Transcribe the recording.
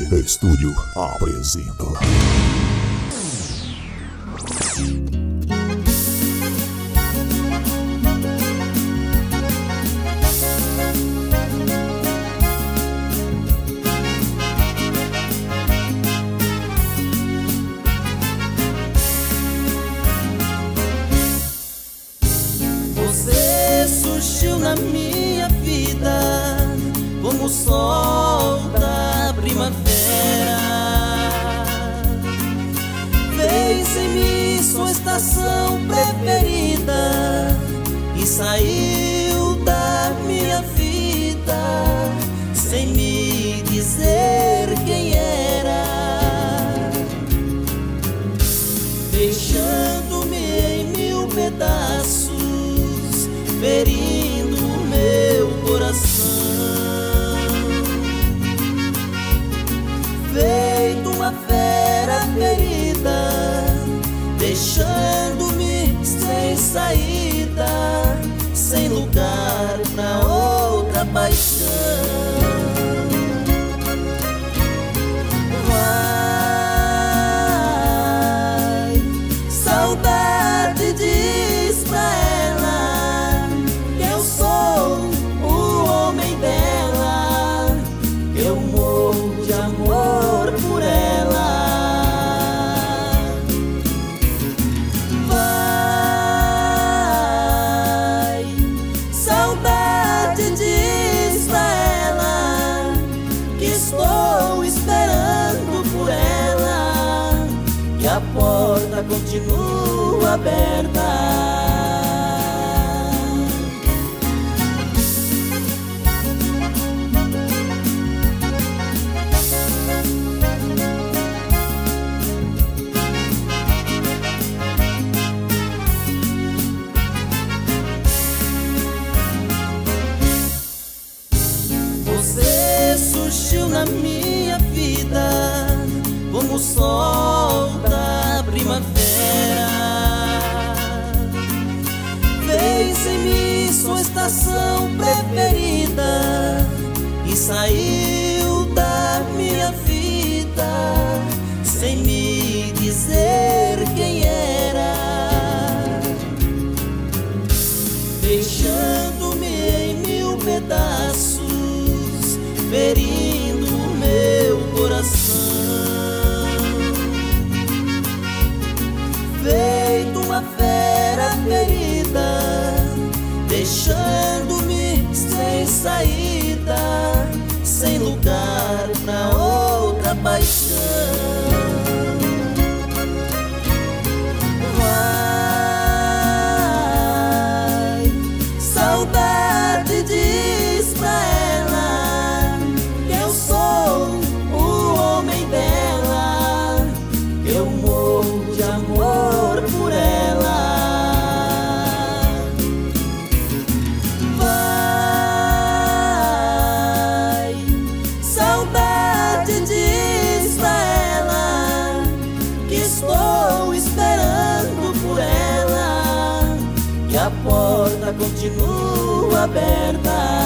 Estúdio apresenta. Você surgiu na minha vida como o sol da primavera. Fez em mim sua estação preferida e saiu da minha vida sem me dizer quem era, deixando-me em mil pedaços, ferindo o meu coração. Feito uma fera ferida, deixando-me sem saída, sem lugar pra outra paixão. Vai, saudade, diz pra ela que eu sou o homem dela, que eu morro de amor por ela. Vai, saudade, diz pra ela que estou esperando por ela, que a porta continua aberta. Você surgiu na minha vida como o sol da primavera. Fez em mim sua estação preferida e saiu da minha vida sem me dizer quem era, deixando-me em mil pedaços, ferindo o meu coração. Feito uma fera ferida, deixando-me sem saída, sem lugar pra outra paixão. Vai, saudade, diz pra ela que eu sou o homem dela, que eu morro de amor por ela. Vai, saudade, diz pra ela que estou esperando por ela, que a porta continua aberta.